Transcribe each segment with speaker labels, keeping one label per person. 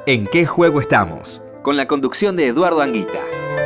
Speaker 1: ¿En qué juego estamos? Con la conducción de Eduardo Anguita.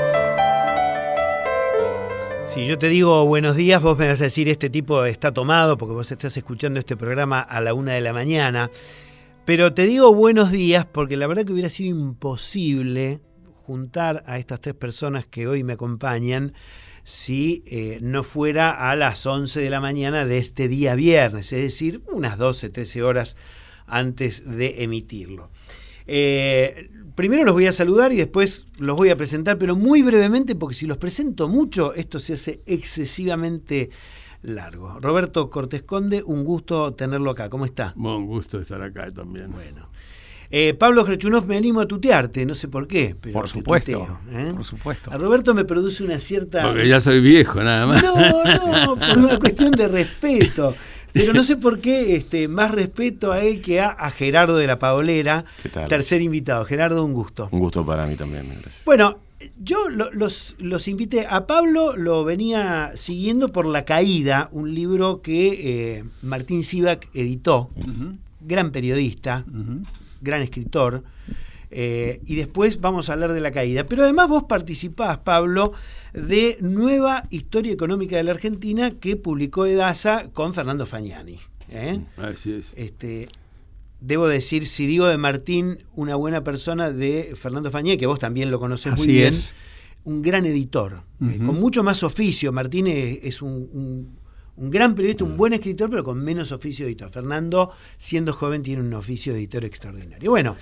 Speaker 2: Si yo te digo buenos días, vos me vas a decir este tipo está tomado porque vos estás escuchando este programa a la 1 de la mañana. Pero te digo buenos días porque la verdad que hubiera sido imposible juntar a estas tres personas que hoy me acompañan si no fuera a las 11 de la mañana de este día viernes, es decir, unas 12, 13 horas antes de emitirlo. Primero los voy a saludar y después los voy a presentar, pero muy brevemente, porque si los presento mucho, esto se hace excesivamente largo. Roberto Cortés Conde, un gusto tenerlo acá. ¿Cómo está?
Speaker 3: Un gusto estar acá también.
Speaker 2: Bueno. Pablo Grechunov, me animo a tutearte, no sé por qué, pero
Speaker 4: por supuesto,
Speaker 2: tuteo,
Speaker 4: por supuesto.
Speaker 2: A Roberto me produce una cierta...
Speaker 3: Porque ya soy viejo, nada más.
Speaker 2: No, por una cuestión de respeto. Pero no sé por qué más respeto a él que a Gerardo de la Paolera, tercer invitado. Gerardo, un gusto.
Speaker 4: Un gusto para mí también, gracias.
Speaker 2: Bueno, yo los invité. A Pablo lo venía siguiendo por La Caída, un libro que Martín Sivak editó, gran periodista, gran escritor, y después vamos a hablar de La Caída. Pero además vos participás, Pablo, de Nueva Historia Económica de la Argentina que publicó Edasa con Fernando Fagnani.
Speaker 3: Así es.
Speaker 2: Debo decir, si digo de Martín, una buena persona, de Fernando Fagnani, que vos también lo conocés muy bien, un gran editor, con mucho más oficio. Martín es un gran periodista, un buen escritor, pero con menos oficio de editor. Fernando, siendo joven, tiene un oficio de editor extraordinario. Bueno,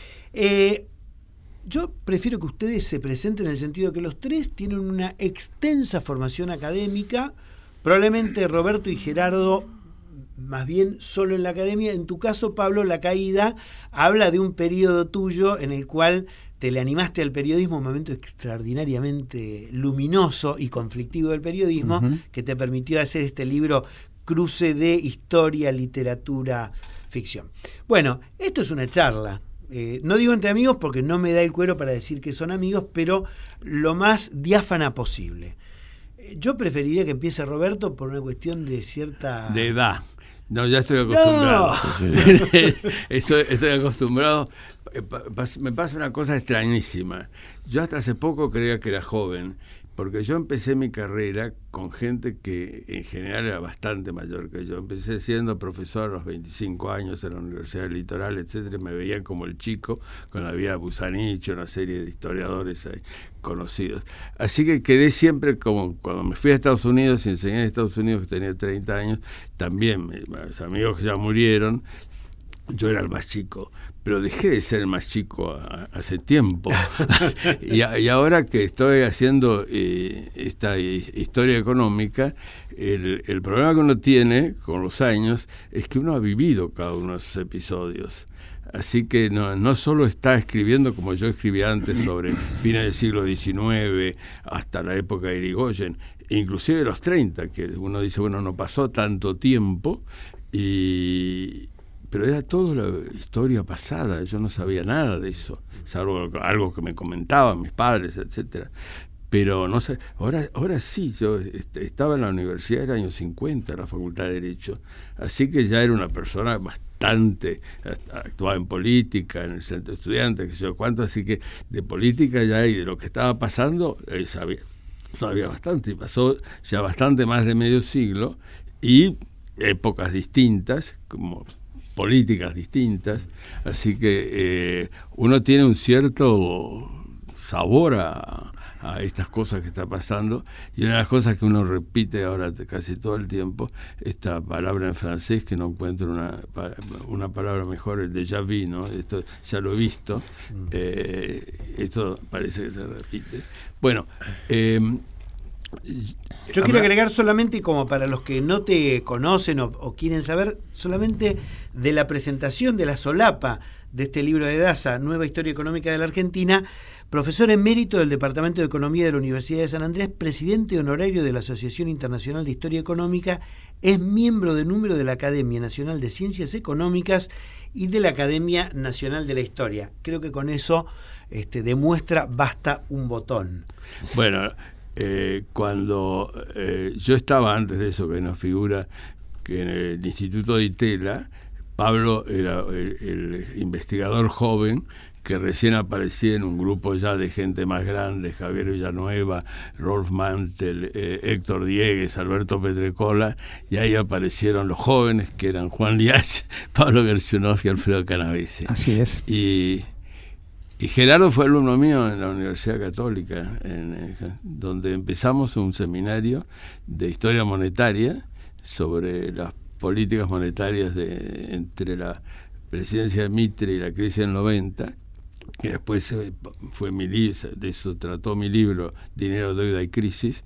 Speaker 2: yo prefiero que ustedes se presenten en el sentido que los tres tienen una extensa formación académica, probablemente Roberto y Gerardo más bien solo en la academia. En tu caso, Pablo, La Caída habla de un periodo tuyo en el cual te le animaste al periodismo, un momento extraordinariamente luminoso y conflictivo del periodismo, que te permitió hacer este libro Cruce de historia, literatura, ficción. Bueno, esto es una charla. No digo entre amigos porque no me da el cuero para decir que son amigos, pero lo más diáfana posible. Yo preferiría que empiece Roberto por una cuestión de cierta...
Speaker 3: De edad. No, ya estoy acostumbrado. No. Estoy acostumbrado. Me pasa una cosa extrañísima. Yo hasta hace poco creía que era joven, porque yo empecé mi carrera con gente que en general era bastante mayor que yo. Empecé siendo profesor a los 25 años en la Universidad del Litoral, etcétera. Me veían como el chico, con la vida de Busanich, una serie de historiadores ahí conocidos. Así que quedé siempre como cuando me fui a Estados Unidos y enseñé en Estados Unidos, que tenía 30 años, también mis amigos que ya murieron, yo era el más chico, pero dejé de ser el más chico hace tiempo. y ahora que estoy haciendo esta historia económica, el problema que uno tiene con los años es que uno ha vivido cada uno de esos episodios. Así que no solo está escribiendo como yo escribía antes sobre fines del siglo XIX hasta la época de Irigoyen, inclusive los 30, que uno dice, bueno, no pasó tanto tiempo, pero era toda la historia pasada. Yo no sabía nada de eso, salvo algo que me comentaban mis padres, etcétera. Pero no sé, ahora sí, yo estaba en la universidad en el año 50, en la Facultad de Derecho, así que ya era una persona bastante, actuaba en política, en el centro de estudiantes, que sé yo cuánto, así que de política ya y de lo que estaba pasando, sabía bastante, y pasó ya bastante más de medio siglo, y épocas distintas, como políticas distintas, así que uno tiene un cierto sabor a estas cosas que está pasando, y una de las cosas que uno repite ahora casi todo el tiempo, esta palabra en francés que no encuentro una palabra mejor, el déjà vu, ¿no? Esto ya lo he visto, esto parece que se repite. Bueno,
Speaker 2: yo quiero agregar solamente, como para los que no te conocen o quieren saber, solamente de la presentación de la solapa de este libro de Edasa, Nueva Historia Económica de la Argentina, profesor emérito del Departamento de Economía de la Universidad de San Andrés, presidente honorario de la Asociación Internacional de Historia Económica, es miembro de número de la Academia Nacional de Ciencias Económicas y de la Academia Nacional de la Historia. Creo que con eso demuestra basta un botón.
Speaker 3: Bueno, cuando yo estaba antes de eso, que nos figura que en el Instituto de Itela, Pablo era el investigador joven que recién aparecía en un grupo ya de gente más grande, Javier Villanueva, Rolf Mantel, Héctor Diegues, Alberto Petrecola, y ahí aparecieron los jóvenes que eran Juan Liach, Pablo Gershunov y Alfredo Canavese.
Speaker 4: Así es.
Speaker 3: Y Gerardo fue alumno mío en la Universidad Católica, donde empezamos un seminario de historia monetaria sobre las políticas monetarias entre la presidencia de Mitre y la crisis del 90, que después fue de eso trató mi libro Dinero, Deuda y Crisis,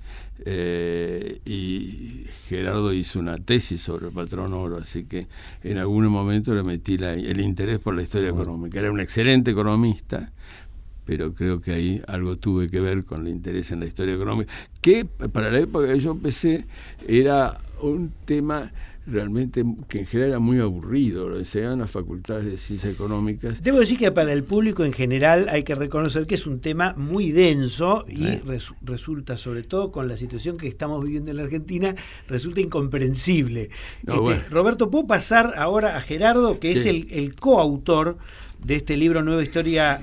Speaker 3: y Gerardo hizo una tesis sobre el patrón oro, así que en algún momento le metí el interés por la historia económica. Era un excelente economista, pero creo que ahí algo tuve que ver con el interés en la historia económica, que para la época que yo empecé era un tema realmente que en general era muy aburrido, lo enseñaban en las facultades de ciencias económicas.
Speaker 2: Debo decir que para el público en general hay que reconocer que es un tema muy denso y resulta, sobre todo con la situación que estamos viviendo en la Argentina, resulta incomprensible. Bueno. Roberto, ¿puedo pasar ahora a Gerardo, que es el coautor de este libro Nueva Historia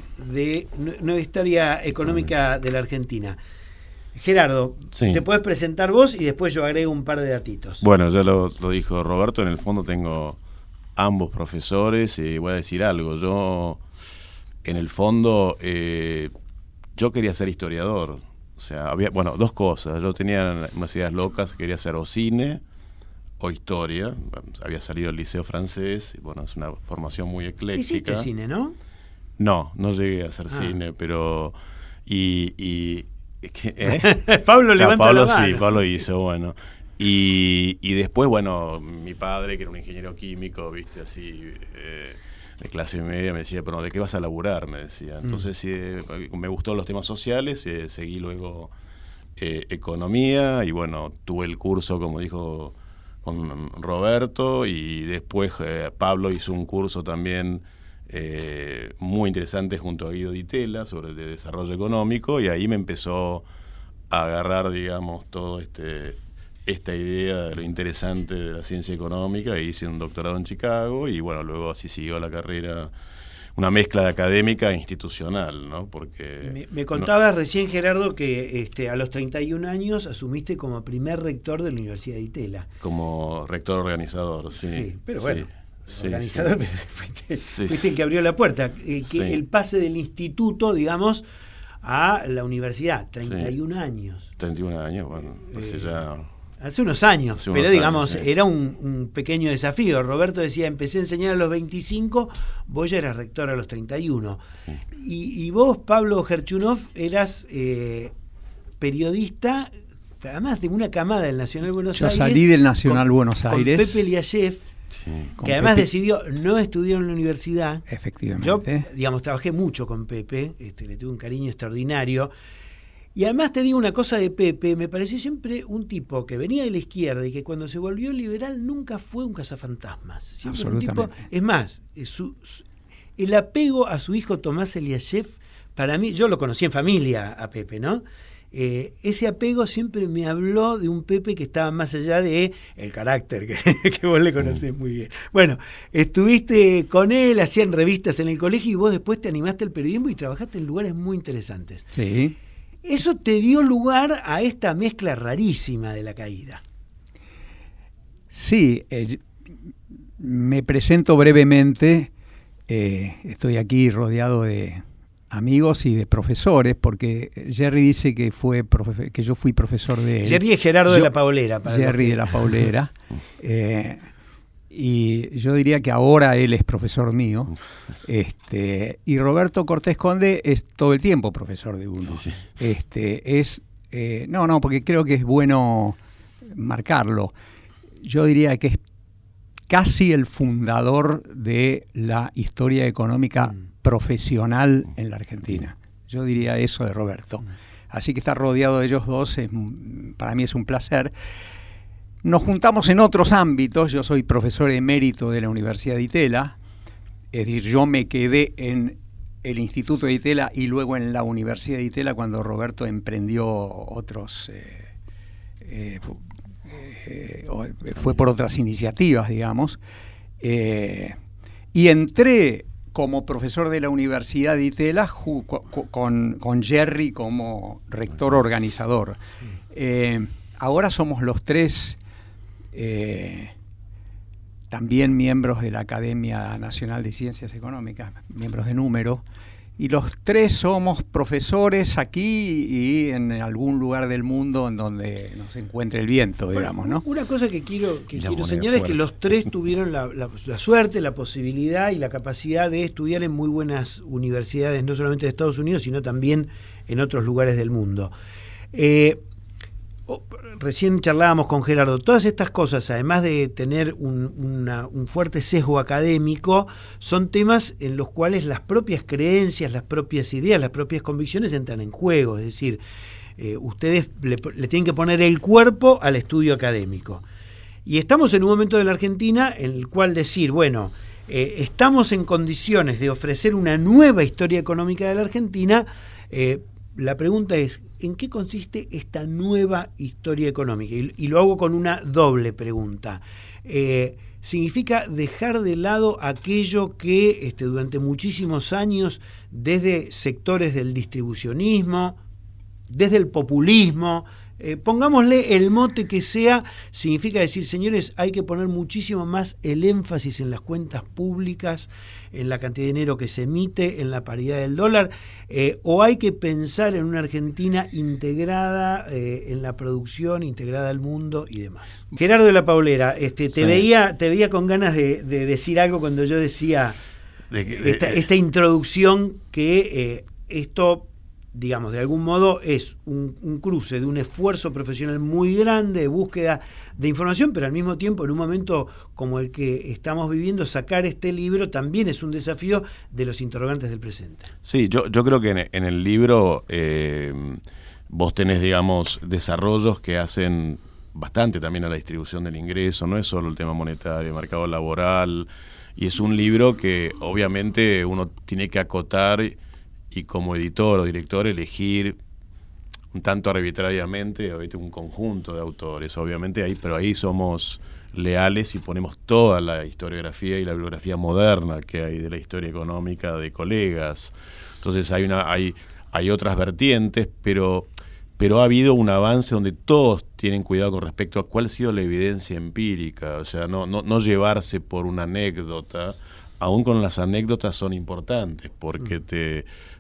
Speaker 2: Económica de la Argentina? Gerardo, te puedes presentar vos y después yo agrego un par de datitos.
Speaker 5: Bueno, ya lo dijo Roberto, en el fondo tengo ambos profesores y voy a decir algo. Yo, en el fondo, yo quería ser historiador. O sea, había, dos cosas. Yo tenía unas ideas locas, quería hacer o cine o historia. Había salido del Liceo Francés, y bueno, es una formación muy ecléctica.
Speaker 2: ¿Hiciste cine, no?
Speaker 5: No llegué a hacer cine, pero...
Speaker 2: Pablo levanta la mano.
Speaker 5: Sí, Pablo hizo, bueno. Y después, bueno, mi padre, que era un ingeniero químico, viste, así, de clase media, me decía, pero ¿de qué vas a laburar? Me decía. Entonces, me gustó los temas sociales, seguí luego economía, y bueno, tuve el curso, como dijo con Roberto, y después Pablo hizo un curso también muy interesante junto a Guido Di Tella sobre el desarrollo económico, y ahí me empezó a agarrar, digamos, todo esta idea de lo interesante de la ciencia económica, e hice un doctorado en Chicago, y bueno, luego así siguió la carrera, una mezcla de académica e institucional, ¿no? Porque
Speaker 2: me contabas recién, Gerardo, que a los 31 años asumiste como primer rector de la Universidad de Di Tella.
Speaker 5: Como rector organizador, sí.
Speaker 2: Sí, pero bueno.
Speaker 5: Sí,
Speaker 2: organizador, fuiste el que abrió la puerta, el pase del instituto, digamos, a la universidad, 31 años.
Speaker 5: 31 años, bueno,
Speaker 2: hace unos años, pero digamos,
Speaker 5: años,
Speaker 2: era un pequeño desafío. Roberto decía, empecé a enseñar a los 25, vos ya eras rector a los 31. Y vos, Pablo Gershunov, eras periodista, además de una camada del Nacional Buenos Aires.
Speaker 4: Yo salí del Nacional Buenos Aires.
Speaker 2: Con Pepe Liachev.
Speaker 5: Sí.
Speaker 2: Que además decidió no estudiar en la universidad.
Speaker 4: Efectivamente.
Speaker 2: Yo, digamos, trabajé mucho con Pepe, le tuve un cariño extraordinario. Y además te digo una cosa de Pepe, me pareció siempre un tipo que venía de la izquierda y que cuando se volvió liberal nunca fue un cazafantasmas. Siempre
Speaker 4: absolutamente.
Speaker 2: Un tipo, es más, el apego a su hijo Tomás Eliashev, para mí, yo lo conocí en familia a Pepe, ¿no? Ese apego siempre me habló de un Pepe que estaba más allá de el carácter que vos le conocés muy bien. Bueno, estuviste con él, hacían revistas en el colegio y vos después te animaste al periodismo y trabajaste en lugares muy interesantes.
Speaker 4: Sí.
Speaker 2: Eso te dio lugar a esta mezcla rarísima de la caída.
Speaker 4: Sí, me presento brevemente. Estoy aquí rodeado de amigos y de profesores, porque Jerry dice que yo fui profesor de él.
Speaker 2: Jerry es Gerardo de la Paulera.
Speaker 4: Jerry de la Paulera. Y yo diría que ahora él es profesor mío. Y Roberto Cortés Conde es todo el tiempo profesor de uno.
Speaker 5: Sí.
Speaker 4: Porque creo que es bueno marcarlo. Yo diría que es casi el fundador de la historia económica profesional en la Argentina. Yo diría eso de Roberto. Así que estar rodeado de ellos dos para mí es un placer. Nos juntamos en otros ámbitos. Yo soy profesor emérito de la Universidad de Di Tella. Es decir, yo me quedé en el Instituto de Di Tella y luego en la Universidad de Di Tella cuando Roberto emprendió otros... fue por otras iniciativas, digamos. Y entré como profesor de la Universidad de Itela, con Jerry como rector organizador. Ahora somos los tres también miembros de la Academia Nacional de Ciencias Económicas, miembros de número, y los tres somos profesores aquí y en algún lugar del mundo en donde nos encuentre el viento, digamos, ¿no?
Speaker 2: Una cosa que quiero señalar es que los tres tuvieron la suerte, la posibilidad y la capacidad de estudiar en muy buenas universidades, no solamente de Estados Unidos, sino también en otros lugares del mundo. Recién charlábamos con Gerardo, todas estas cosas, además de tener un fuerte sesgo académico, son temas en los cuales las propias creencias, las propias ideas, las propias convicciones entran en juego. Es decir, ustedes le tienen que poner el cuerpo al estudio académico. Y estamos en un momento de la Argentina en el cual decir, bueno, estamos en condiciones de ofrecer una nueva historia económica de la Argentina. La pregunta es, ¿en qué consiste esta nueva historia económica? Y lo hago con una doble pregunta. ¿Significa dejar de lado aquello que durante muchísimos años, desde sectores del distribucionismo, desde el populismo, pongámosle el mote que sea, significa decir, señores, hay que poner muchísimo más el énfasis en las cuentas públicas, en la cantidad de dinero que se emite, en la paridad del dólar, o hay que pensar en una Argentina integrada en la producción, integrada al mundo y demás? Gerardo de la Paulera, te veía con ganas de decir algo cuando yo decía esta introducción que esto, digamos, de algún modo es un cruce de un esfuerzo profesional muy grande de búsqueda de información, pero al mismo tiempo, en un momento como el que estamos viviendo, sacar este libro también es un desafío de los interrogantes del presente.
Speaker 5: Sí, yo creo que en el libro vos tenés, digamos, desarrollos que hacen bastante también a la distribución del ingreso, no es solo el tema monetario, mercado laboral, y es un libro que obviamente uno tiene que acotar y como editor o director elegir un tanto arbitrariamente un conjunto de autores, obviamente pero ahí somos leales y ponemos toda la historiografía y la bibliografía moderna que hay de la historia económica de colegas. Entonces hay otras vertientes, pero ha habido un avance donde todos tienen cuidado con respecto a cuál ha sido la evidencia empírica, o sea, no llevarse por una anécdota, aún con las anécdotas son importantes porque te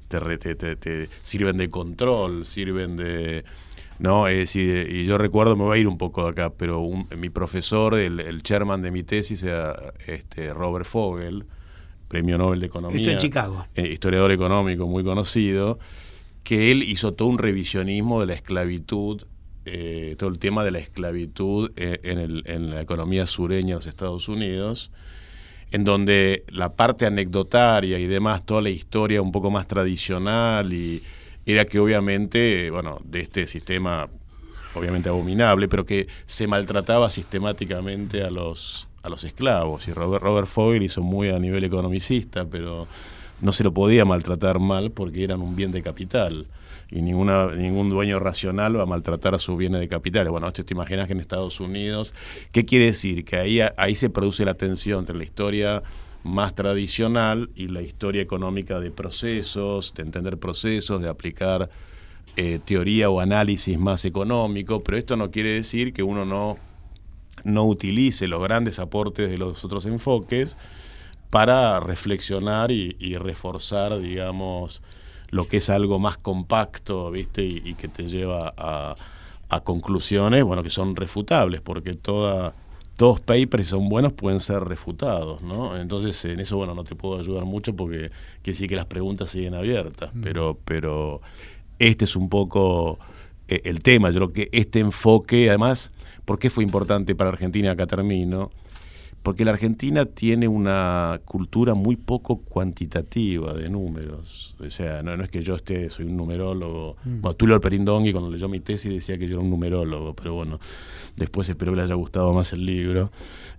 Speaker 5: sirven de control, sirven de... ¿no? Es decir, y yo recuerdo, me voy a ir un poco de acá, pero mi profesor, el chairman de mi tesis era Robert Fogel, premio Nobel de Economía.
Speaker 2: Esto en Chicago.
Speaker 5: Historiador económico muy conocido, que él hizo todo un revisionismo de la esclavitud, todo el tema de la esclavitud en la economía sureña de los Estados Unidos, en donde la parte anecdotaria y demás, toda la historia un poco más tradicional, y era que obviamente, bueno, de este sistema obviamente abominable, pero que se maltrataba sistemáticamente a los esclavos, y Robert Fogel hizo muy a nivel economicista, pero no se lo podía maltratar mal porque eran un bien de capital, y ningún dueño racional va a maltratar a sus bienes de capital. Bueno, esto te imaginas que en Estados Unidos, ¿qué quiere decir? Que ahí se produce la tensión entre la historia más tradicional y la historia económica de procesos, de entender procesos, de aplicar teoría o análisis más económico, pero esto no quiere decir que uno no utilice los grandes aportes de los otros enfoques para reflexionar y reforzar, digamos, lo que es algo más compacto, ¿viste? Y que te lleva a conclusiones, bueno, que son refutables, porque todos papers, si son buenos, pueden ser refutados, ¿no? Entonces, en eso, bueno, no te puedo ayudar mucho porque quiere decir que las preguntas siguen abiertas, pero este es un poco el tema. Yo creo que este enfoque, además, ¿por qué fue importante para Argentina? Acá termino. Porque la Argentina tiene una cultura muy poco cuantitativa de números. O sea, no es que yo soy un numerólogo. Bueno, Tulio Alperindongui, cuando leyó mi tesis, decía que yo era un numerólogo, pero bueno, después espero que le haya gustado más el libro.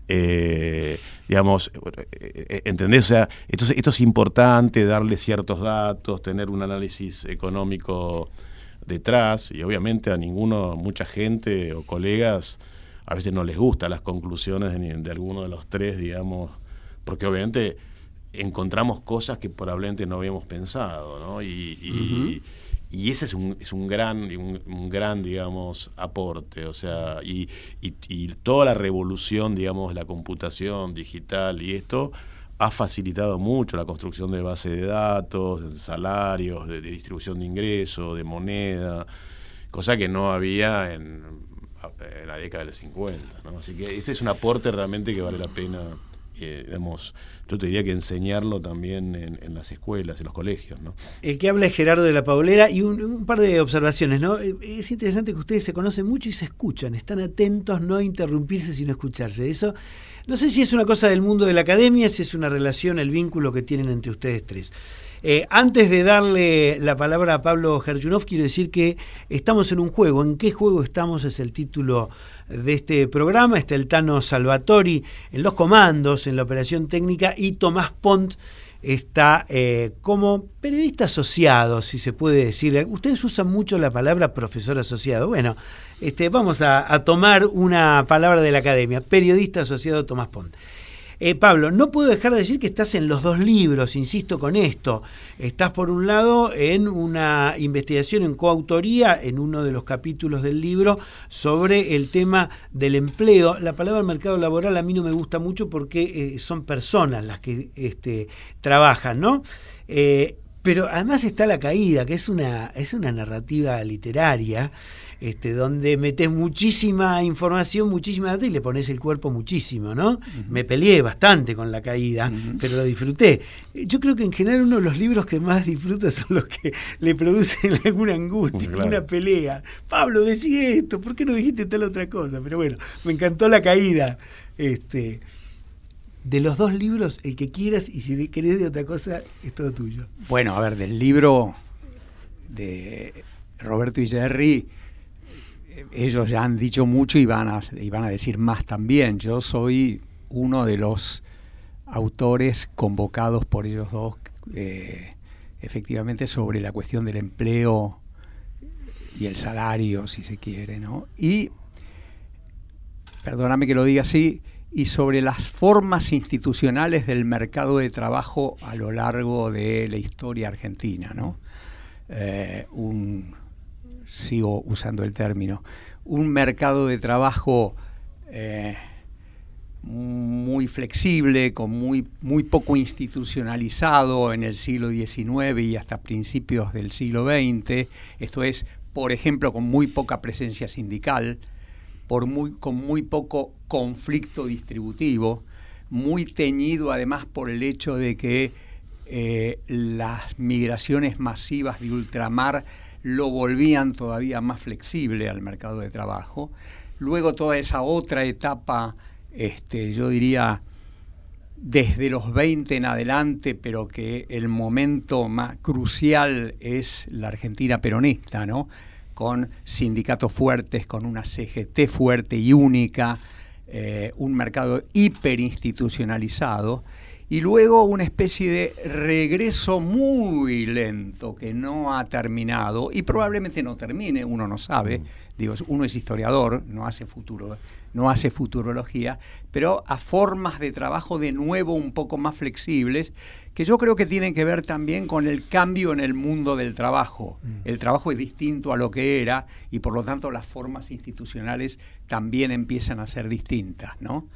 Speaker 5: Digamos, ¿entendés? O sea, esto es importante, darle ciertos datos, tener un análisis económico detrás, y obviamente mucha gente o colegas a veces no les gustan las conclusiones de alguno de los tres, digamos, porque obviamente encontramos cosas que probablemente no habíamos pensado, ¿no? Y ese es un gran, digamos, aporte, o sea, y toda la revolución, digamos, la computación digital y esto ha facilitado mucho la construcción de bases de datos, de salarios, de distribución de ingresos, de moneda, cosa que no había en la década del 50, ¿no? Así que este es un aporte realmente que vale la pena, digamos, yo te diría que enseñarlo también en las escuelas, en los colegios, ¿no?
Speaker 2: El que habla es Gerardo de la Paulera, y un par de observaciones, ¿no? Es interesante que ustedes se conocen mucho y se escuchan, están atentos, no a interrumpirse sino a escucharse. Eso no sé si es una cosa del mundo de la academia, si es una relación, el vínculo que tienen entre ustedes tres. Antes de darle la palabra a Pablo Gerjunov, quiero decir que estamos en un juego. ¿En qué juego estamos? Es el título de este programa. Está el Tano Salvatori en los comandos, en la operación técnica, y Tomás Pont está como periodista asociado, si se puede decir. Ustedes usan mucho la palabra profesor asociado. Bueno, vamos a tomar una palabra de la academia. Periodista asociado Tomás Pont. Pablo, no puedo dejar de decir que estás en los dos libros, insisto con esto. Estás por un lado en una investigación en coautoría en uno de los capítulos del libro sobre el tema del empleo. La palabra mercado laboral a mí no me gusta mucho porque son personas las que trabajan, ¿no? Pero además está La Caída, que es una narrativa literaria, donde metes muchísima información, muchísima data y le pones el cuerpo muchísimo, ¿no? Uh-huh. Me peleé bastante con La Caída, pero lo disfruté. Yo creo que en general uno de los libros que más disfruto son los que le producen alguna angustia, claro, una pelea. Pablo, decí esto, ¿por qué no dijiste tal otra cosa? Pero bueno, me encantó La Caída. De los dos libros, el que quieras, y si querés de otra cosa, es todo tuyo.
Speaker 4: Bueno, a ver, del libro de Roberto y Jerry, ellos ya han dicho mucho y van a decir más también. Yo soy uno de los autores convocados por ellos dos, efectivamente, sobre la cuestión del empleo y el salario, si se quiere, ¿no? Y, perdóname que lo diga así, y sobre las formas institucionales del mercado de trabajo a lo largo de la historia argentina, ¿no? Sigo usando el término, un mercado de trabajo muy flexible, con muy poco institucionalizado en el siglo XIX y hasta principios del siglo XX, esto es, por ejemplo, con muy poca presencia sindical, con muy poco conflicto distributivo, muy teñido además por el hecho de que las migraciones masivas de ultramar lo volvían todavía más flexible al mercado de trabajo. Luego toda esa otra etapa, yo diría desde los 20 en adelante, pero que el momento más crucial es la Argentina peronista, ¿no? Con sindicatos fuertes, con una CGT fuerte y única, un mercado hiperinstitucionalizado, y luego una especie de regreso muy lento que no ha terminado y probablemente no termine, uno no sabe, digo, uno es historiador, no hace futurología, pero a formas de trabajo de nuevo un poco más flexibles, que yo creo que tienen que ver también con el cambio en el mundo del trabajo. El trabajo es distinto a lo que era y por lo tanto las formas institucionales también empiezan a ser distintas, ¿no?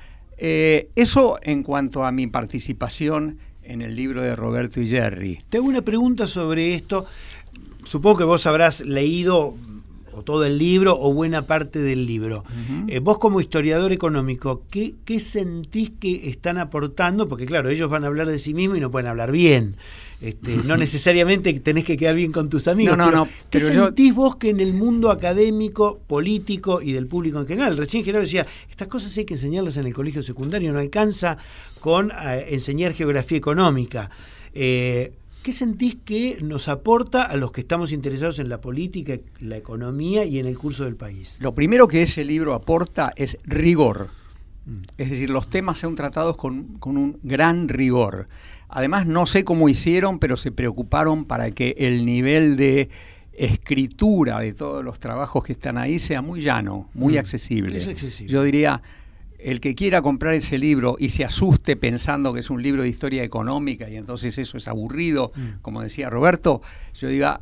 Speaker 4: Eso en cuanto a mi participación en el libro de Roberto y Jerry.
Speaker 2: Te hago una pregunta sobre esto. Supongo que vos habrás leído o todo el libro o buena parte del libro. Uh-huh. Vos como historiador económico, ¿qué sentís que están aportando? Porque claro, ellos van a hablar de sí mismos y no pueden hablar bien. No necesariamente tenés que quedar bien con tus amigos. ¿Qué sentís vos que en el mundo académico, político y del público en general? Recién Gerardo decía, estas cosas hay que enseñarlas en el colegio secundario, no alcanza con enseñar geografía económica. ¿Qué sentís que nos aporta a los que estamos interesados en la política, la economía y en el curso del país?
Speaker 4: Lo primero que ese libro aporta es rigor. Es decir, los temas son tratados con un gran rigor. Además, no sé cómo hicieron, pero se preocuparon para que el nivel de escritura de todos los trabajos que están ahí sea muy llano, muy accesible.
Speaker 2: Es accesible.
Speaker 4: Yo diría, el que quiera comprar ese libro y se asuste pensando que es un libro de historia económica y entonces eso es aburrido, como decía Roberto, yo diga,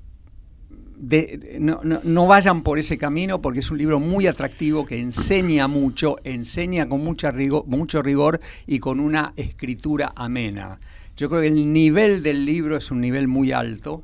Speaker 4: no vayan por ese camino, porque es un libro muy atractivo que enseña mucho, enseña con mucho rigor y con una escritura amena. Yo creo que el nivel del libro es un nivel muy alto.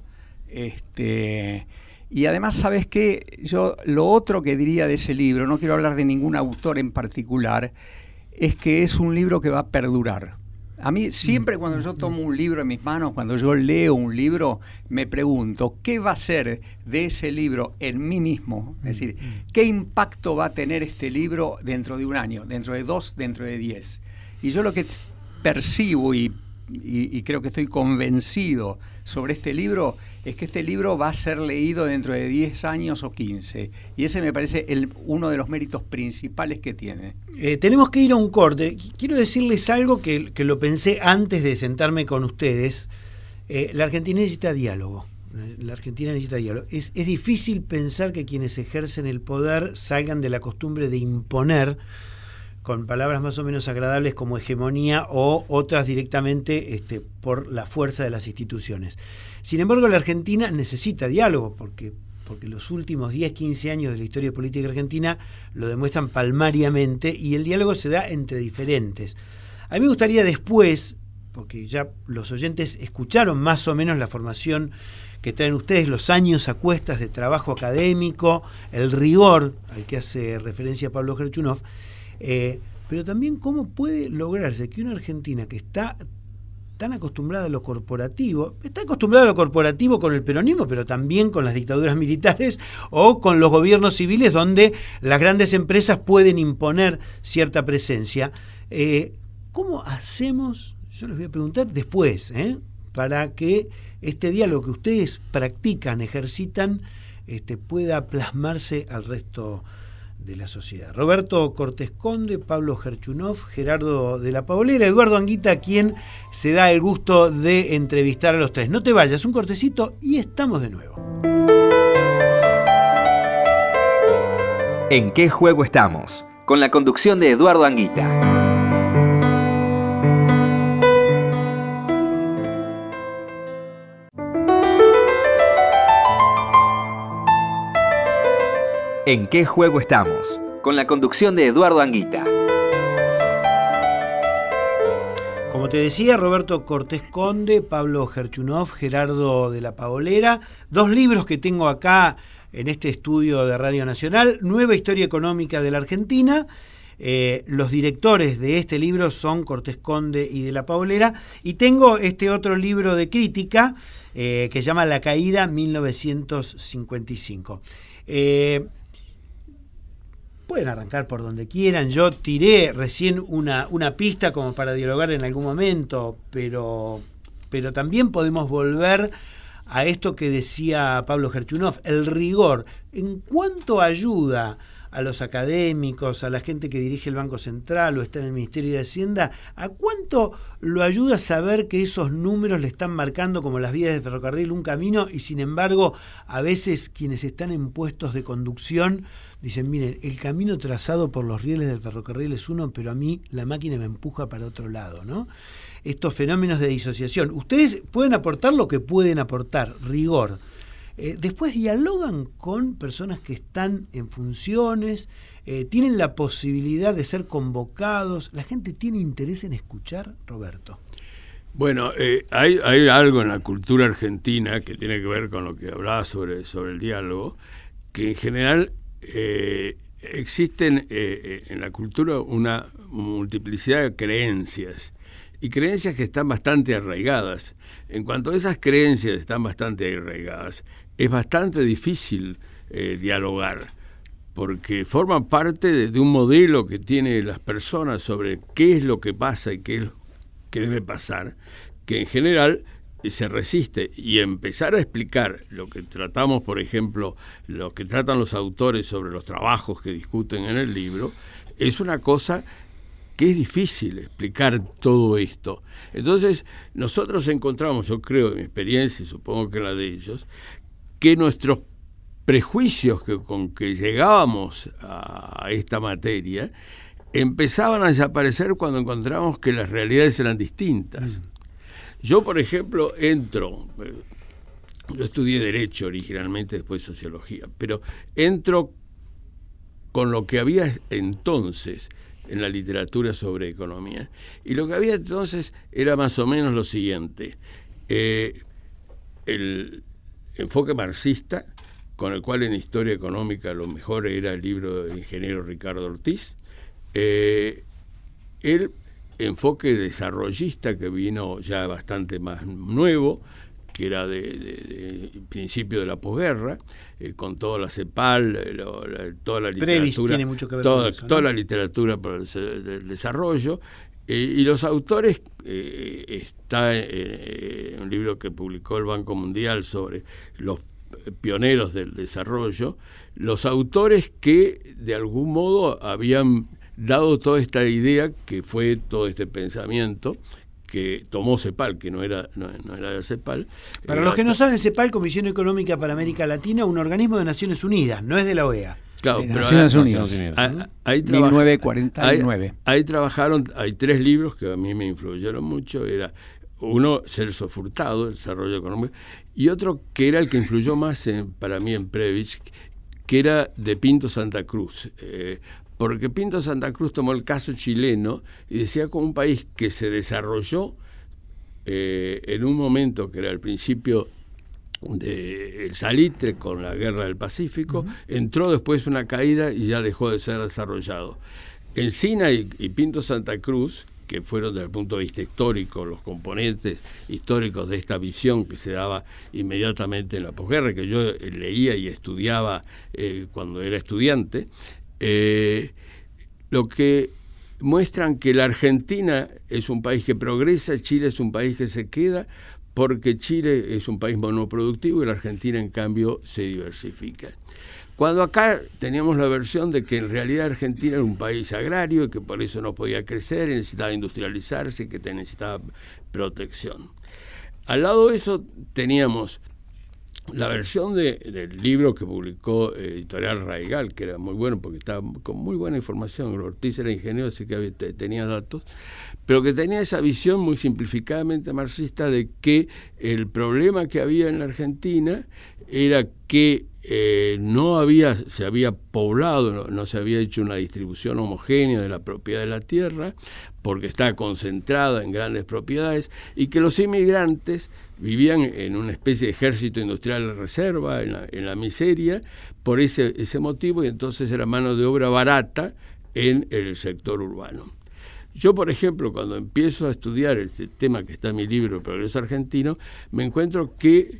Speaker 4: Y además, ¿sabes qué? Yo lo otro que diría de ese libro, no quiero hablar de ningún autor en particular, es que es un libro que va a perdurar. A mí siempre cuando yo tomo un libro en mis manos, cuando yo leo un libro, me pregunto, ¿qué va a ser de ese libro en mí mismo? Es decir, ¿qué impacto va a tener este libro dentro de un año, dentro de 2, dentro de 10? Y yo lo que percibo y creo que estoy convencido sobre este libro es que este libro va a ser leído dentro de 10 años o 15. Y ese me parece uno de los méritos principales que tiene.
Speaker 2: Tenemos que ir a un corte. Quiero decirles algo que lo pensé antes de sentarme con ustedes. La Argentina necesita diálogo. La Argentina necesita diálogo. Es difícil pensar que quienes ejercen el poder salgan de la costumbre de imponer, con palabras más o menos agradables como hegemonía o otras directamente por la fuerza de las instituciones. Sin embargo, la Argentina necesita diálogo porque los últimos 10, 15 años de la historia política argentina lo demuestran palmariamente y el diálogo se da entre diferentes. A mí me gustaría después, porque ya los oyentes escucharon más o menos la formación que traen ustedes, los años a cuestas de trabajo académico, el rigor al que hace referencia Pablo Gerchunov, pero también cómo puede lograrse que una Argentina que está tan acostumbrada a lo corporativo, está acostumbrada a lo corporativo con el peronismo, pero también con las dictaduras militares o con los gobiernos civiles donde las grandes empresas pueden imponer cierta presencia. ¿Cómo hacemos? Yo les voy a preguntar después, para que este diálogo que ustedes practican, ejercitan, pueda plasmarse al resto de la sociedad. Roberto Cortés Conde, Pablo Gerchunov, Gerardo de la Paolera, Eduardo Anguita, quien se da el gusto de entrevistar a los tres. No te vayas, un cortecito y estamos de nuevo.
Speaker 1: ¿En qué juego estamos? Con la conducción de Eduardo Anguita. ¿En qué juego estamos? Con la conducción de Eduardo Anguita.
Speaker 2: Como te decía, Roberto Cortés Conde, Pablo Gerchunov, Gerardo de la Paolera, 2 libros que tengo acá en este estudio de Radio Nacional, Nueva Historia Económica de la Argentina. Los directores de este libro son Cortés Conde y de la Paolera, y tengo este otro libro de crítica que se llama La Caída 1955. Pueden arrancar por donde quieran. Yo tiré recién una pista como para dialogar en algún momento, pero también podemos volver a esto que decía Pablo Gerchunov, el rigor. ¿En cuánto ayuda a los académicos, a la gente que dirige el Banco Central o está en el Ministerio de Hacienda, a cuánto lo ayuda a saber que esos números le están marcando como las vías de ferrocarril un camino y sin embargo a veces quienes están en puestos de conducción dicen, miren, el camino trazado por los rieles del ferrocarril es uno, pero a mí la máquina me empuja para otro lado, ¿no? Estos fenómenos de disociación. Ustedes pueden aportar lo que pueden aportar, rigor. Después dialogan con personas que están en funciones, tienen la posibilidad de ser convocados. ¿La gente tiene interés en escuchar, Roberto?
Speaker 3: Bueno, hay algo en la cultura argentina que tiene que ver con lo que hablaba sobre el diálogo, que en general existen en la cultura una multiplicidad de creencias, y creencias que están bastante arraigadas. En cuanto a esas creencias están bastante arraigadas, es bastante difícil dialogar, porque forman parte de un modelo que tienen las personas sobre qué es lo que pasa y qué es lo que debe pasar, que en general se resiste. Y empezar a explicar lo que tratamos, por ejemplo, lo que tratan los autores sobre los trabajos que discuten en el libro, es una cosa que es difícil explicar todo esto. Entonces, nosotros encontramos, yo creo, en mi experiencia, y supongo que la de ellos, que nuestros prejuicios con que llegábamos a esta materia empezaban a desaparecer cuando encontramos que las realidades eran distintas. Yo, por ejemplo, yo estudié Derecho originalmente, después Sociología, pero entro con lo que había entonces en la literatura sobre economía. Y lo que había entonces era más o menos lo siguiente. El enfoque marxista, con el cual en historia económica lo mejor era el libro del ingeniero Ricardo Ortiz, el enfoque desarrollista, que vino ya bastante más nuevo, que era de principio de la posguerra, con toda la CEPAL, toda la literatura,
Speaker 2: Previs tiene mucho que ver con eso, ¿no?
Speaker 3: Toda la literatura del desarrollo, y los autores, está un libro que publicó el Banco Mundial sobre los pioneros del desarrollo, los autores que de algún modo habían dado toda esta idea, que fue todo este pensamiento que tomó CEPAL, que no era de CEPAL.
Speaker 2: Para los que no saben, CEPAL, Comisión Económica para América Latina, un organismo de Naciones Unidas, no es de la OEA.
Speaker 3: Claro,
Speaker 4: de
Speaker 3: pero
Speaker 4: Naciones Unidas.
Speaker 3: Ahí
Speaker 4: 1949.
Speaker 3: Ahí trabajaron, hay 3 libros que a mí me influyeron mucho. Era uno, Celso Furtado, el desarrollo económico, y otro que era el que influyó más para mí en Previs, que era de Pinto Santa Cruz. Porque Pinto Santa Cruz tomó el caso chileno y decía como un país que se desarrolló en un momento que era el principio del salitre con la guerra del Pacífico, entró después una caída y ya dejó de ser desarrollado. Encina y Pinto Santa Cruz, que fueron desde el punto de vista histórico los componentes históricos de esta visión que se daba inmediatamente en la posguerra, que yo leía y estudiaba cuando era estudiante, lo que muestran que la Argentina es un país que progresa, Chile es un país que se queda, porque Chile es un país monoproductivo y la Argentina, en cambio, se diversifica. Cuando acá teníamos la versión de que en realidad Argentina era un país agrario y que por eso no podía crecer, necesitaba industrializarse y que necesitaba protección. Al lado de eso teníamos la versión del libro que publicó Editorial Raigal, que era muy bueno porque estaba con muy buena información. Ortiz era ingeniero, así que tenía datos, pero que tenía esa visión muy simplificadamente marxista de que el problema que había en la Argentina era que se había poblado, no se había hecho una distribución homogénea de la propiedad de la tierra, porque está concentrada en grandes propiedades, y que los inmigrantes vivían en una especie de ejército industrial de reserva, en la miseria, por ese motivo, y entonces era mano de obra barata en el sector urbano. Yo, por ejemplo, cuando empiezo a estudiar este tema que está en mi libro, El Progreso Argentino, me encuentro que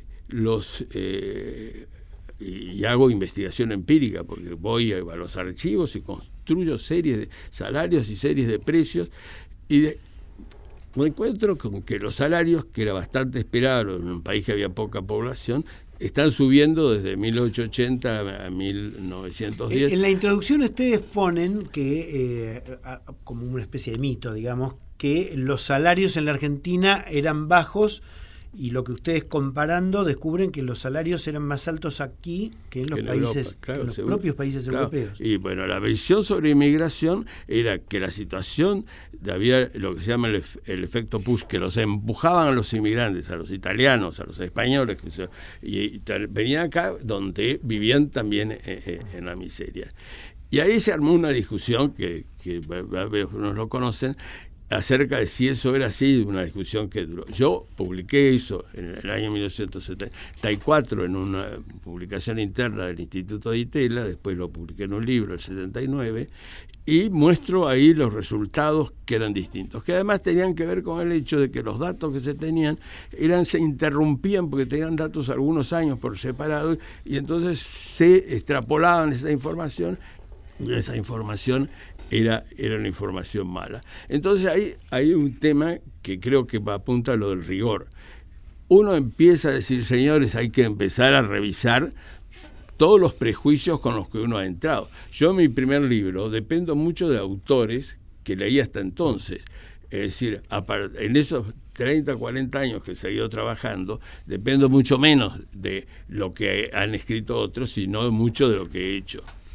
Speaker 3: y hago investigación empírica, porque voy a los archivos y construyo series de salarios y series de precios, y me encuentro con que los salarios, que era bastante esperado en un país que había poca población, están subiendo desde 1880 a 1910.
Speaker 2: En la introducción ustedes ponen que, como una especie de mito, digamos, que los salarios en la Argentina eran bajos, y lo que ustedes comparando descubren que los salarios eran más altos aquí que en los países, Europa, claro, en los propios países europeos.
Speaker 3: Y bueno, la visión sobre inmigración era que la situación había lo que se llama el efecto push, que los empujaban a los inmigrantes, a los italianos, a los españoles, y venían acá donde vivían también en la miseria. Y ahí se armó una discusión que algunos lo conocen, acerca de si eso era así, una discusión que duró. Yo publiqué eso en el año 1974 en una publicación interna del Instituto de Itela, después lo publiqué en un libro, el 79, y muestro ahí los resultados que eran distintos, que además tenían que ver con el hecho de que los datos que se tenían se interrumpían porque tenían datos algunos años por separado, y entonces se extrapolaban esa información, y esa información era una información mala. Entonces ahí hay un tema que creo que apunta a lo del rigor. Uno empieza a decir, señores, hay que empezar a revisar todos los prejuicios con los que uno ha entrado. Yo en mi primer libro dependo mucho de autores que leí hasta entonces. Es decir, en esos 30, 40 años que he seguido trabajando, dependo mucho menos de lo que han escrito otros, sino mucho de lo que he hecho.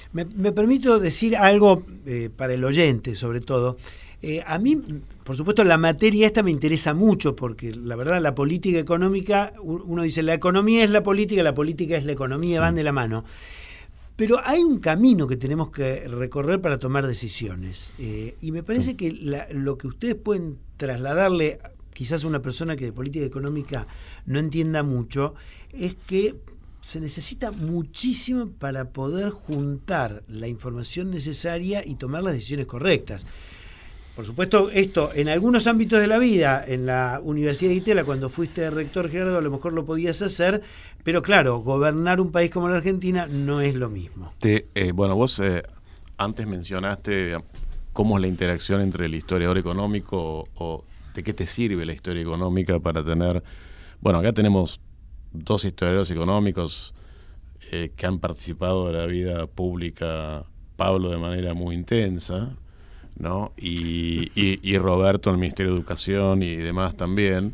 Speaker 2: Me permito decir algo para el oyente, sobre todo. A mí, por supuesto, la materia esta me interesa mucho, porque la verdad la política económica, uno dice la economía es la política es la economía, van de la mano. Pero hay un camino que tenemos que recorrer para tomar decisiones. Y me parece que lo que ustedes pueden trasladarle quizás a una persona que de política económica no entienda mucho, es que se necesita muchísimo para poder juntar la información necesaria y tomar las decisiones correctas. Por supuesto, esto en algunos ámbitos de la vida, en la Universidad de Itela, cuando fuiste rector, Gerardo, a lo mejor lo podías hacer, pero claro, gobernar un país como la Argentina no es lo mismo.
Speaker 5: Bueno, vos antes mencionaste cómo es la interacción entre el historiador económico o de qué te sirve la historia económica para tener... Bueno, acá tenemos 2 historiadores económicos que han participado de la vida pública, Pablo de manera muy intensa, ¿no? Y Roberto en el Ministerio de Educación y demás también.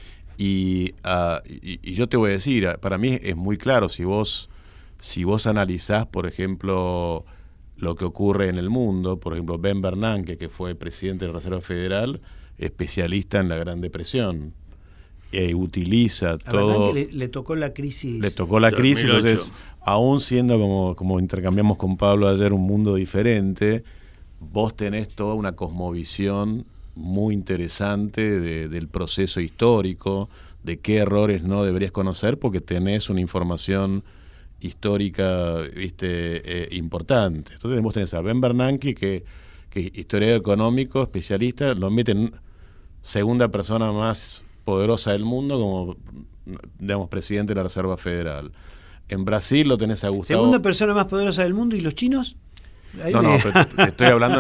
Speaker 5: Y yo te voy a decir, para mí es muy claro, si vos analizás, por ejemplo, lo que ocurre en el mundo, por ejemplo, Ben Bernanke, que fue presidente de la Reserva Federal, especialista en la Gran Depresión, utiliza todo...
Speaker 2: Le tocó la crisis.
Speaker 5: Le tocó la crisis, 2008. Entonces, aún siendo como intercambiamos con Pablo ayer, un mundo diferente, vos tenés toda una cosmovisión muy interesante del proceso histórico, de qué errores no deberías conocer, porque tenés una información histórica, importante. Entonces vos tenés a Ben Bernanke, que historiador económico, especialista, lo meten segunda persona más poderosa del mundo como, digamos, presidente de la Reserva Federal. En Brasil lo tenés a Gustavo...
Speaker 2: Segunda persona más poderosa del mundo, ¿y los chinos?
Speaker 5: No, pero te estoy hablando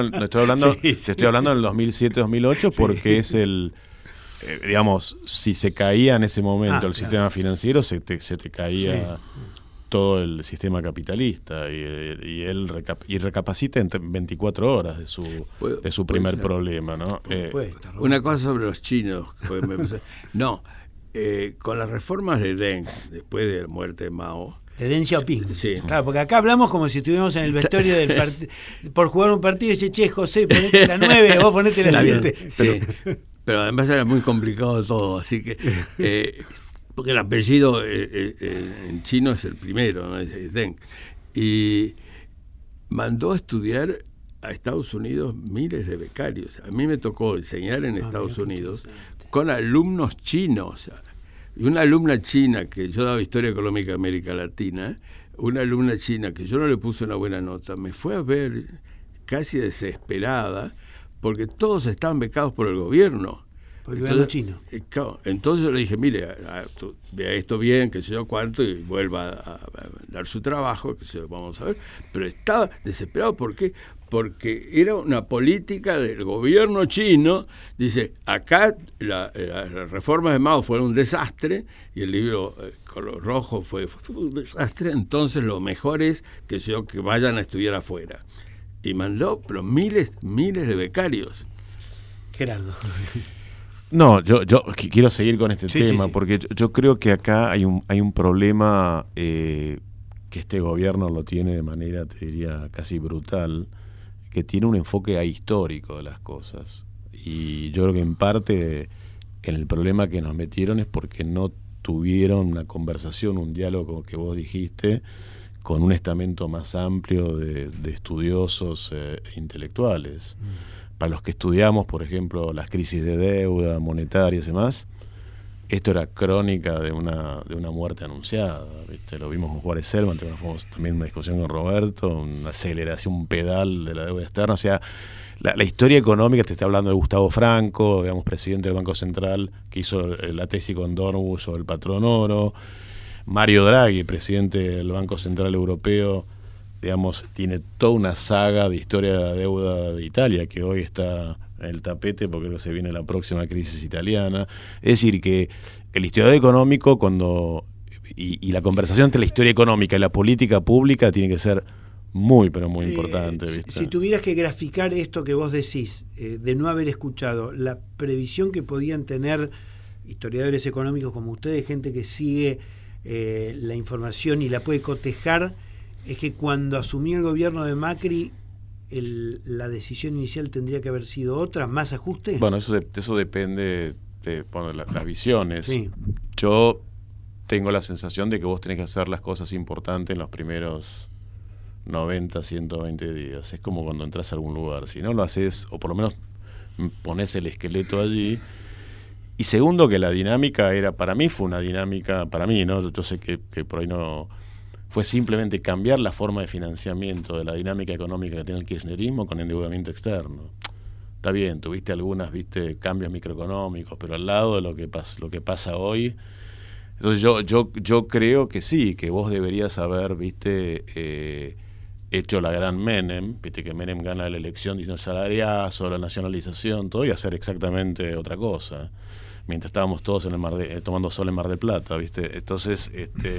Speaker 5: del 2007-2008, porque es el... digamos, si se caía en ese momento el sistema financiero, se te caía todo el sistema capitalista, y él recapacita en 24 horas de su primer problema, ¿no?
Speaker 3: Una cosa sobre los chinos. Con las reformas de Deng, después de la muerte de Mao,
Speaker 2: de Deng Xiaoping.
Speaker 3: Sí.
Speaker 2: Claro, porque acá hablamos como si estuviéramos en el vestuario del por jugar un partido y dice, che, José, ponete la 9, vos ponete la 7.
Speaker 3: Sí. Pero además era muy complicado todo, así que... porque el apellido en chino es el primero, ¿no? Es Deng. Y mandó a estudiar a Estados Unidos miles de becarios. A mí me tocó enseñar en Estados Unidos con alumnos chinos. Y una alumna china, que yo daba Historia Económica de América Latina, una alumna china que yo no le puse una buena nota, me fue a ver casi desesperada, porque todos estaban becados por el gobierno.
Speaker 2: Por el gobierno chino.
Speaker 3: Entonces yo le dije, mire, vea esto bien, que sé yo cuánto, y vuelva a dar su trabajo, que sé yo, vamos a ver. Pero estaba desesperado, ¿por qué? Porque era una política del gobierno chino. Dice, acá las reformas de Mao fueron un desastre, y el libro color rojo fue un desastre, entonces lo mejor es que vayan a estudiar afuera. Y mandó pero miles de becarios.
Speaker 2: Gerardo.
Speaker 5: No, yo quiero seguir con este tema, porque yo creo que acá hay un problema que este gobierno lo tiene de manera, te diría, casi brutal, que tiene un enfoque ahistórico de las cosas. Y yo creo que en parte en el problema que nos metieron es porque no tuvieron una conversación, un diálogo que vos dijiste, con un estamento más amplio de estudiosos e intelectuales. Para los que estudiamos, por ejemplo, las crisis de deuda, monetarias y demás, esto era crónica de una muerte anunciada, ¿viste? Lo vimos con Juárez Selman, tuvimos también una discusión con Roberto, una aceleración, un pedal de la deuda externa. O sea, la historia económica, te está hablando de Gustavo Franco, digamos, presidente del Banco Central, que hizo la tesis con Dornbusch sobre el patrón oro. Mario Draghi, presidente del Banco Central Europeo, digamos, tiene toda una saga de historia de la deuda de Italia, que hoy está en el tapete porque creo que se viene la próxima crisis italiana. Es decir, que el historiador económico, y la conversación entre la historia económica y la política pública tiene que ser muy, pero muy importante. ¿Viste?
Speaker 2: Si tuvieras que graficar esto que vos decís, de no haber escuchado, la previsión que podían tener historiadores económicos como ustedes, gente que sigue la información y la puede cotejar, es que cuando asumió el gobierno de Macri, la decisión inicial tendría que haber sido otra, más ajuste.
Speaker 5: Bueno, eso depende de las visiones.
Speaker 2: Sí.
Speaker 5: Yo tengo la sensación de que vos tenés que hacer las cosas importantes en los primeros 90, 120 días. Es como cuando entras a algún lugar. Si no lo haces, o por lo menos pones el esqueleto allí. Y segundo, que la dinámica para mí fue una dinámica, para mí, ¿no? Yo sé que por ahí no... Fue simplemente cambiar la forma de financiamiento de la dinámica económica que tiene el kirchnerismo con endeudamiento externo. Está bien, tuviste cambios microeconómicos, pero al lado de lo que pasa hoy. Entonces yo creo que sí, que vos deberías haber, hecho la gran Menem, que Menem gana la elección diciendo salariazo, la nacionalización, todo, y hacer exactamente otra cosa. Mientras estábamos todos tomando sol en Mar del Plata, ¿viste? Entonces,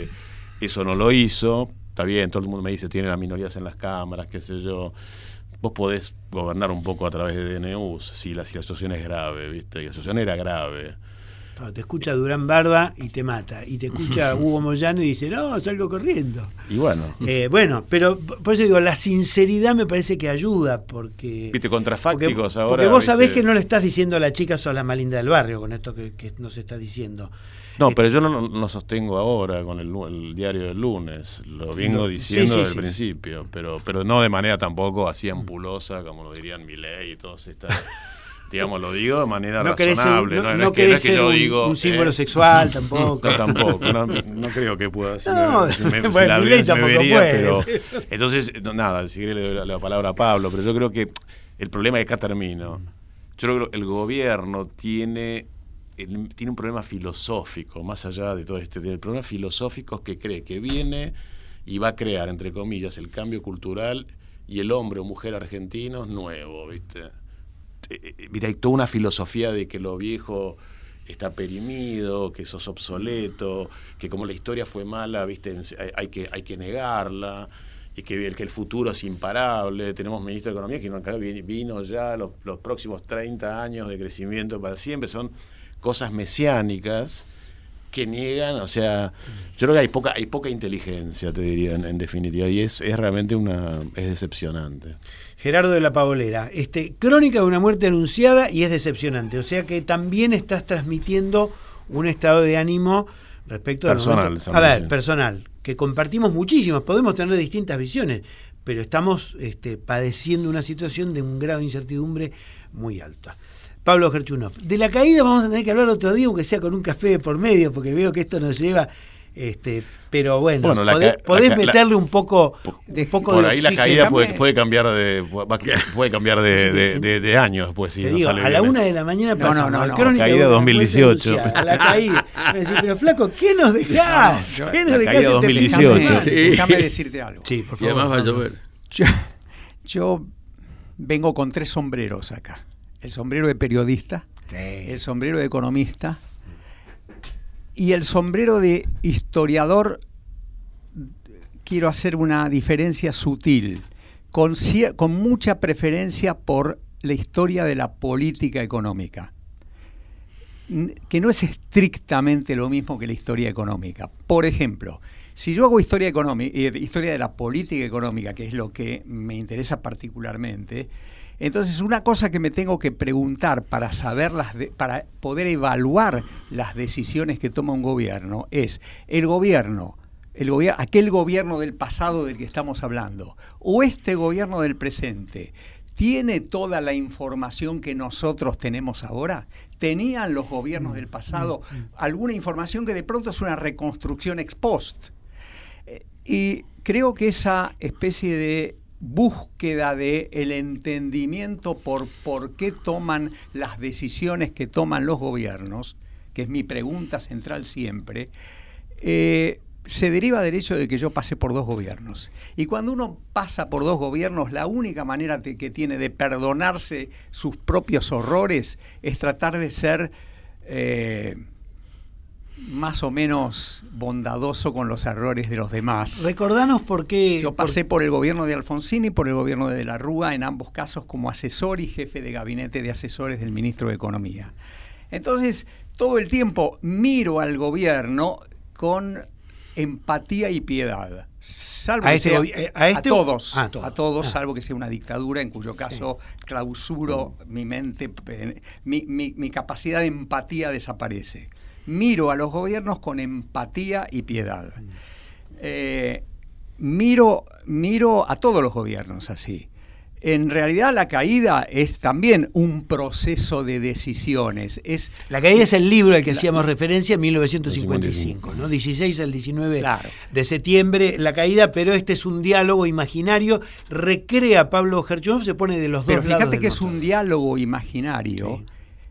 Speaker 5: eso no lo hizo. Está bien, todo el mundo me dice, tiene las minorías en las cámaras, qué sé yo. Vos podés gobernar un poco a través de DNUs si la situación es grave, ¿viste? Y la situación era grave.
Speaker 2: No, te escucha Durán Barba y te mata. Y te escucha Hugo Moyano y dice, no, salgo corriendo.
Speaker 5: Y bueno.
Speaker 2: Bueno, pero por eso digo, la sinceridad me parece que ayuda, porque...
Speaker 5: Viste, contrafácticos ahora.
Speaker 2: Porque vos sabés que no le estás diciendo a la chica sos la más linda del barrio con esto que nos está diciendo.
Speaker 5: No, pero yo no sostengo ahora con el diario del lunes. Lo vengo diciendo desde el principio, pero no de manera tampoco así ampulosa, como lo dirían Milei y todas estas... Digamos, lo digo de manera razonable.
Speaker 2: No querés ser un símbolo sexual tampoco.
Speaker 5: No, tampoco. No creo que pueda ser.
Speaker 2: No, bueno, Milei tampoco puede.
Speaker 5: Pero, entonces, nada, si querés le doy la palabra a Pablo, pero yo creo que el problema es que acá termino. Yo creo que el gobierno tiene un problema filosófico, más allá de todo el problema filosófico es que cree que viene y va a crear, entre comillas, el cambio cultural y el hombre o mujer argentino nuevo, ¿viste? Mira, hay toda una filosofía de que lo viejo está perimido, que eso es obsoleto, que como la historia fue mala, ¿viste? hay que negarla, y que el futuro es imparable. Tenemos ministro de Economía que vino ya los próximos 30 años de crecimiento para siempre. Son cosas mesiánicas que niegan, o sea, yo creo que hay poca inteligencia, te diría, en definitiva, y es realmente es decepcionante.
Speaker 2: Gerardo de la Pavolera, crónica de una muerte anunciada y es decepcionante, o sea que también estás transmitiendo un estado de ánimo respecto
Speaker 5: personal,
Speaker 2: personal, que compartimos muchísimas, podemos tener distintas visiones, pero estamos padeciendo una situación de un grado de incertidumbre muy alta. Pablo Gerchunov, de la caída vamos a tener que hablar otro día, aunque sea con un café de por medio, porque veo que esto nos lleva, pero bueno podés meterle un poco de
Speaker 5: por ahí
Speaker 2: oxígeno.
Speaker 5: La caída puede cambiar de años después.
Speaker 2: Te digo, a la 1 de la mañana pasamos
Speaker 5: la caída 2018.
Speaker 2: A la caída. Me decís, pero flaco, ¿qué nos dejás? ¿Qué nos dejás?
Speaker 5: Caída 2018.
Speaker 4: Déjame decirte algo.
Speaker 2: Sí, por favor.
Speaker 3: Y además va a llover.
Speaker 4: Yo vengo con 3 sombreros acá. El sombrero de periodista, el sombrero de economista y el sombrero de historiador. Quiero hacer una diferencia sutil, con mucha preferencia por la historia de la política económica, que no es estrictamente lo mismo que la historia económica. Por ejemplo, si yo hago historia de la política económica, que es lo que me interesa particularmente, entonces una cosa que me tengo que preguntar para para poder evaluar las decisiones que toma un gobierno es aquel gobierno del pasado del que estamos hablando o este gobierno del presente. ¿Tiene toda la información que nosotros tenemos ahora? ¿Tenían los gobiernos del pasado alguna información que de pronto es una reconstrucción ex post? Y creo que esa especie de búsqueda de el entendimiento por qué toman las decisiones que toman los gobiernos, que es mi pregunta central siempre, se deriva del hecho de que yo pasé por 2 gobiernos. Y cuando uno pasa por 2 gobiernos, la única manera que tiene de perdonarse sus propios horrores es tratar de ser más o menos bondadoso con los errores de los demás.
Speaker 2: Recordanos por qué.
Speaker 4: Yo pasé por el gobierno de Alfonsín y por el gobierno de la Rúa, en ambos casos como asesor y jefe de gabinete de asesores del ministro de Economía. Entonces, todo el tiempo miro al gobierno con empatía y piedad. Salvo
Speaker 2: a
Speaker 4: que
Speaker 2: este
Speaker 4: sea-
Speaker 2: gobi-
Speaker 4: a todos,
Speaker 2: a
Speaker 4: a
Speaker 2: todos.
Speaker 4: todos,
Speaker 2: Ah.
Speaker 4: salvo que sea una dictadura, en cuyo caso clausuro mi mente, mi capacidad de empatía desaparece. Miro a los gobiernos con empatía y piedad. Miro a todos los gobiernos así. En realidad la caída es también un proceso de decisiones.
Speaker 2: La caída es el libro al que hacíamos referencia en 1955, ¿no? 16 al 19
Speaker 4: Claro.
Speaker 2: de septiembre, la caída, pero este es un diálogo imaginario, recrea Pablo Gerchunov, se pone de los
Speaker 4: Pero
Speaker 2: dos lados
Speaker 4: fíjate
Speaker 2: del
Speaker 4: que es
Speaker 2: motor.
Speaker 4: un diálogo imaginario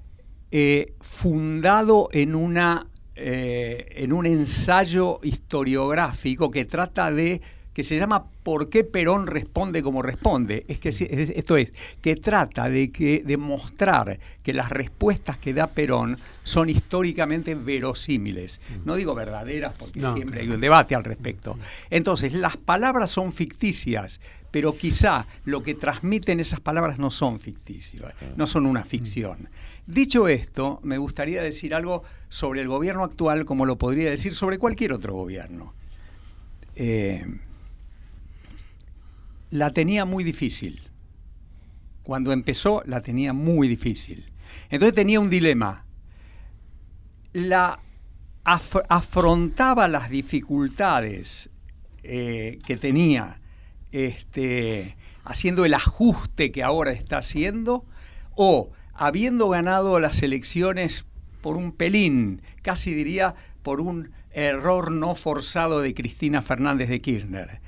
Speaker 4: fundado en un ensayo historiográfico que se llama ¿Por qué Perón responde como responde? Esto es, que trata de mostrar que las respuestas que da Perón son históricamente verosímiles. No digo verdaderas porque
Speaker 2: No,
Speaker 4: siempre
Speaker 2: claro.
Speaker 4: hay un debate al respecto. Entonces, las palabras son ficticias, pero quizá lo que transmiten esas palabras no son ficticios, no son una ficción. Dicho esto, me gustaría decir algo sobre el gobierno actual, como lo podría decir sobre cualquier otro gobierno. La tenía muy difícil. Cuando empezó, la tenía muy difícil. Entonces tenía un dilema. Afrontaba las dificultades que tenía haciendo el ajuste que ahora está haciendo, o habiendo ganado las elecciones por un pelín, casi diría por un error no forzado de Cristina Fernández de Kirchner.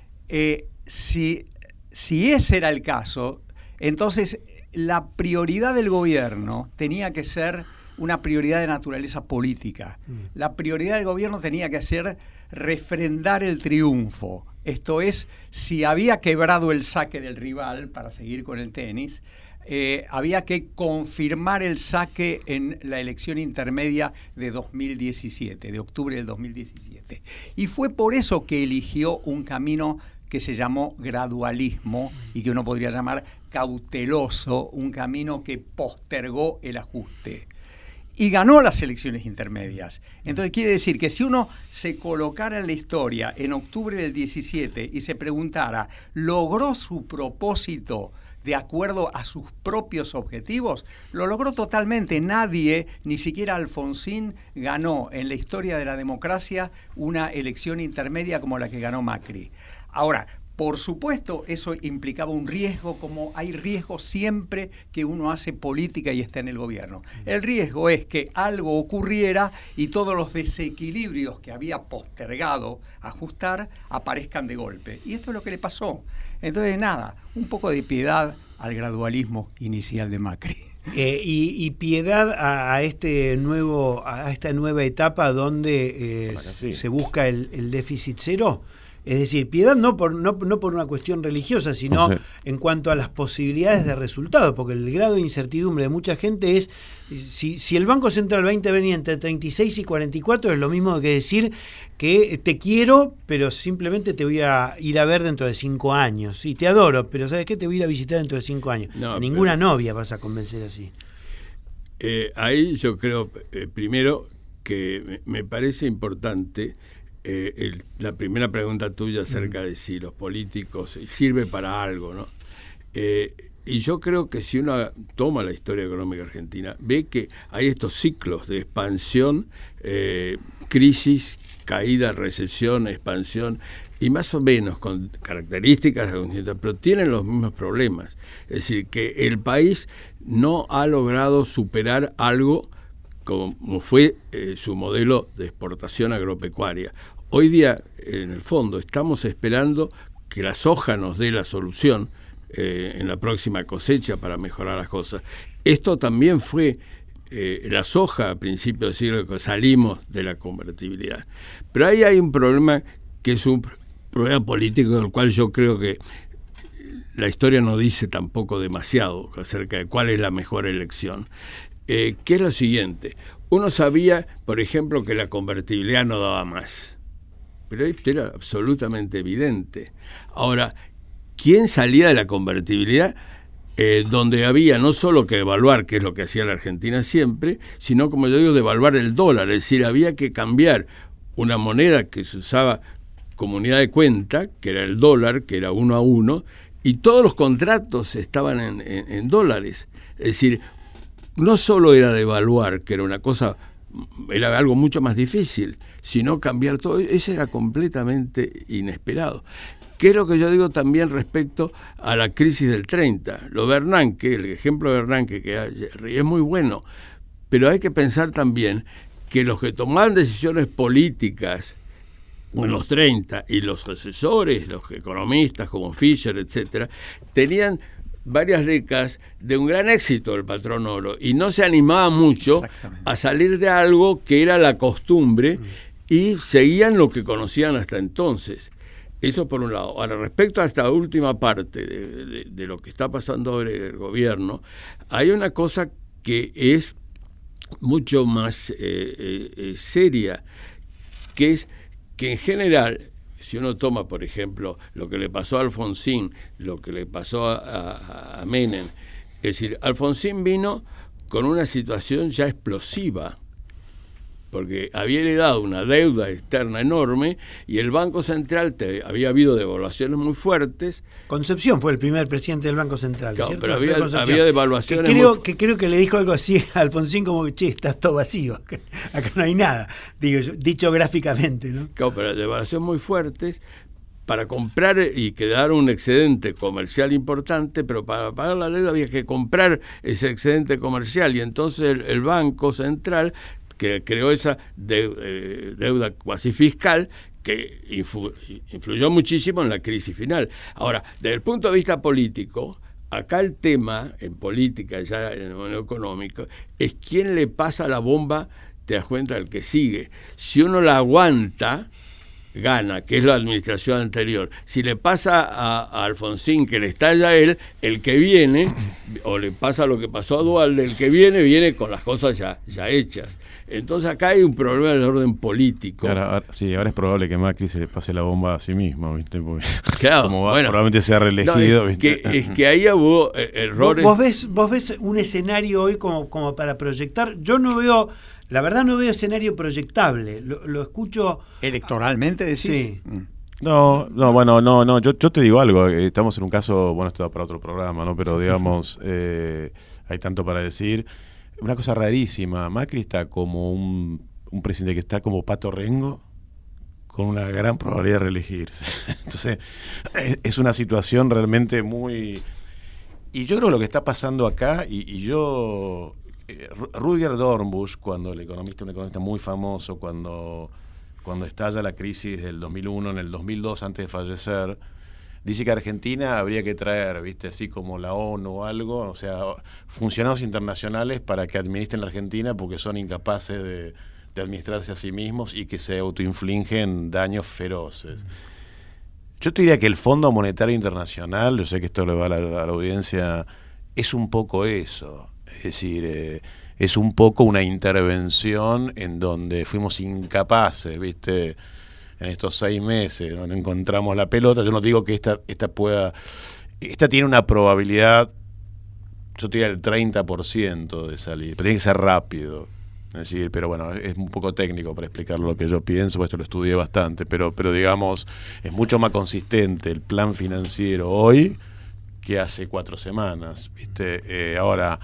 Speaker 4: Si ese era el caso, entonces la prioridad del gobierno tenía que ser una prioridad de naturaleza política. La prioridad del gobierno tenía que ser refrendar el triunfo. Esto es, si había quebrado el saque del rival, para seguir con el tenis, había que confirmar el saque en la elección intermedia de 2017, de octubre del 2017. Y fue por eso que eligió un camino que se llamó gradualismo y que uno podría llamar cauteloso, un camino que postergó el ajuste. Y ganó las elecciones intermedias. Entonces quiere decir que si uno se colocara en la historia en octubre del 17 y se preguntara, ¿logró su propósito de acuerdo a sus propios objetivos? Lo logró totalmente. Nadie, ni siquiera Alfonsín, ganó en la historia de la democracia una elección intermedia como la que ganó Macri. Ahora, por supuesto, eso implicaba un riesgo, como hay riesgo siempre que uno hace política y está en el gobierno. El riesgo es que algo ocurriera y todos los desequilibrios que había postergado ajustar aparezcan de golpe. Y esto es lo que le pasó. Entonces, nada, un poco de piedad al gradualismo inicial de Macri.
Speaker 2: Y piedad a esta nueva etapa donde se busca el déficit cero. Es decir, piedad no por una cuestión religiosa, sino en cuanto a las posibilidades de resultado, porque el grado de incertidumbre de mucha gente es, si el Banco Central va a intervenir entre 36 y 44, es lo mismo que decir que te quiero, pero simplemente te voy a ir a ver dentro de 5 años. Sí, te adoro, pero ¿sabes qué? Te voy a ir a visitar dentro de 5 años.
Speaker 3: No,
Speaker 2: ninguna novia vas a convencer así.
Speaker 3: Ahí yo creo, primero, que me parece importante la primera pregunta tuya acerca de si los políticos sirve para algo, ¿no? Y yo creo que si uno toma la historia económica argentina, ve que hay estos ciclos de expansión, crisis, caída, recesión, expansión, y más o menos con características, pero tienen los mismos problemas. Es decir, que el país no ha logrado superar algo como fue su modelo de exportación agropecuaria. Hoy día, en el fondo, estamos esperando que la soja nos dé la solución en la próxima cosecha para mejorar las cosas. Esto también fue la soja a principios del siglo que salimos de la convertibilidad. Pero ahí hay un problema que es un problema político del cual yo creo que la historia no dice tampoco demasiado acerca de cuál es la mejor elección. Que es lo siguiente. Uno sabía, por ejemplo, que la convertibilidad no daba más. Pero esto era absolutamente evidente. Ahora, ¿quién salía de la convertibilidad? Donde había no solo que devaluar, que es lo que hacía la Argentina siempre, sino, como yo digo, devaluar el dólar. Es decir, había que cambiar una moneda que se usaba comunidad de cuenta, que era el dólar, que era 1 a 1, y todos los contratos estaban en dólares. Es decir, no solo era devaluar, que era una cosa, era algo mucho más difícil, sino cambiar todo. Eso era completamente inesperado. ¿Qué es lo que yo digo también respecto a la crisis del 30? Lo Bernanke, el ejemplo de Bernanke, que es muy bueno, pero hay que pensar también que los que tomaban decisiones políticas en los 30 y los asesores, los economistas como Fisher, etcétera, tenían varias décadas de un gran éxito del patrón oro y no se animaba mucho a salir de algo que era la costumbre y seguían lo que conocían hasta entonces. Eso por un lado. Ahora, respecto a esta última parte de lo que está pasando ahora en el gobierno, hay una cosa que es mucho más seria, que es que en general, si uno toma, por ejemplo, lo que le pasó a Alfonsín, lo que le pasó a Menem, es decir, Alfonsín vino con una situación ya explosiva, porque había heredado una deuda externa enorme y el Banco Central había habido devaluaciones muy fuertes.
Speaker 2: Concepción fue el primer presidente del Banco Central,
Speaker 3: claro,
Speaker 2: ¿cierto?
Speaker 3: pero había devaluaciones
Speaker 2: creo que le dijo algo así a Alfonsín como que, che, está todo vacío, acá no hay nada, dicho gráficamente, ¿no?
Speaker 3: Claro, pero devaluaciones muy fuertes para comprar y quedar un excedente comercial importante, pero para pagar la deuda había que comprar ese excedente comercial y entonces el Banco Central que creó esa deuda cuasi fiscal que influyó muchísimo en la crisis final. Ahora, desde el punto de vista político, acá el tema en política, ya en lo económico, es quién le pasa la bomba, te das cuenta, al que sigue. Si uno la aguanta, gana, que es la administración anterior. Si le pasa a Alfonsín, que le estalla a él, el que viene, o le pasa lo que pasó a Duhalde, el que viene con las cosas ya hechas. Entonces acá hay un problema de orden político.
Speaker 5: Ahora es probable que Macri se le pase la bomba a sí mismo, ¿viste? Porque
Speaker 3: claro,
Speaker 5: como probablemente sea reelegido.
Speaker 3: No, es que ahí hubo errores.
Speaker 2: ¿Vos ves un escenario hoy como para proyectar? Yo no veo, la verdad no veo escenario proyectable. Lo escucho.
Speaker 4: ¿Electoralmente decís?
Speaker 2: Sí.
Speaker 5: No, yo te digo algo, estamos en un caso, bueno, esto va para otro programa, ¿no? Pero digamos, hay tanto para decir. Una cosa rarísima, Macri está como un presidente que está como Pato Rengo, con una gran probabilidad de reelegirse. Entonces, es una situación realmente muy... Y yo creo que lo que está pasando acá, y yo... Rutger Dornbusch, cuando un economista muy famoso, cuando estalla la crisis del 2001, en el 2002, antes de fallecer, dice que Argentina habría que traer, viste, así como la ONU o algo, o sea, funcionarios internacionales para que administren la Argentina porque son incapaces de administrarse a sí mismos y que se autoinfligen daños feroces. Yo te diría que el Fondo Monetario Internacional, yo sé que esto le va a la audiencia, es un poco eso, es decir, es un poco una intervención en donde fuimos incapaces, viste, en estos 6 meses, donde encontramos la pelota. Yo no digo que esta tiene una probabilidad, yo te diría el 30% de salir, pero tiene que ser rápido. Es decir, pero bueno, es un poco técnico para explicar lo que yo pienso, pues esto lo estudié bastante, pero digamos, es mucho más consistente el plan financiero hoy que hace 4 semanas, ¿viste? Ahora,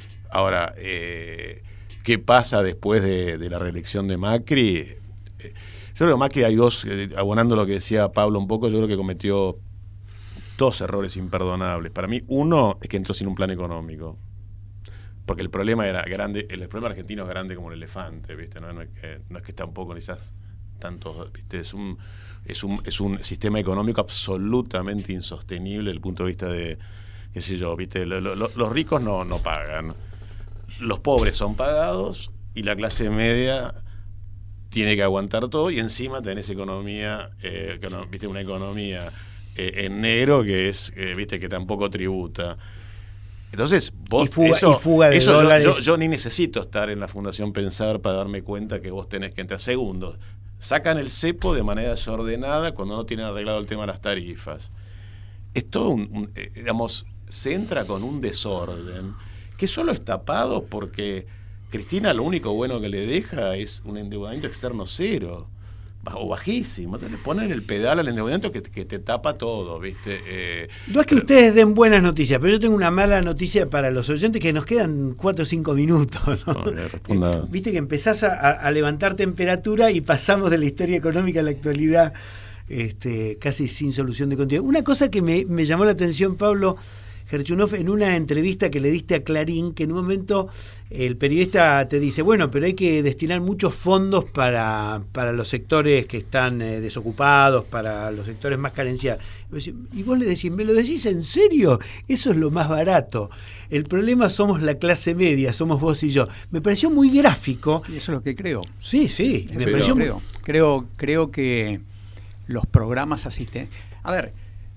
Speaker 5: ¿qué pasa después de la reelección de Macri? Yo creo que Macri hay dos, abonando lo que decía Pablo un poco, yo creo que cometió 2 errores imperdonables. Para mí, uno es que entró sin un plan económico. Porque el problema era grande, el problema argentino es grande como el elefante, ¿viste? No es que tampoco necesitas tantos, ¿viste? Es un sistema económico absolutamente insostenible desde el punto de vista de, qué sé yo, ¿viste? Los ricos no pagan. Los pobres son pagados y la clase media tiene que aguantar todo y encima tenés economía, ¿viste? Una economía en negro que es, ¿viste? Que tampoco tributa. Entonces, vos,
Speaker 2: fuga de dólares.
Speaker 5: Yo ni necesito estar en la Fundación Pensar para darme cuenta que vos tenés que entrar. Segundo, sacan el cepo de manera desordenada cuando no tienen arreglado el tema de las tarifas. Es todo digamos, se entra con un desorden que solo es tapado porque Cristina lo único bueno que le deja es un endeudamiento externo cero. o bajísimo. Entonces le ponen el pedal al endeudamiento que te tapa todo, ¿viste?
Speaker 2: No es que ustedes den buenas noticias, pero yo tengo una mala noticia para los oyentes, que nos quedan 4 o 5 minutos, ¿no? Viste que empezás a levantar temperatura y pasamos de la historia económica a la actualidad casi sin solución de continuidad. Una cosa que me llamó la atención, Pablo Gerchunov, en una entrevista que le diste a Clarín, que en un momento el periodista te dice, bueno, pero hay que destinar muchos fondos para los sectores que están desocupados, para los sectores más carenciados. Y vos le decís, ¿me lo decís en serio? Eso es lo más barato. El problema somos la clase media, somos vos y yo. Me pareció muy gráfico.
Speaker 4: Y eso es lo que creo.
Speaker 2: Sí, me pareció
Speaker 4: creo que los programas asisten. A ver,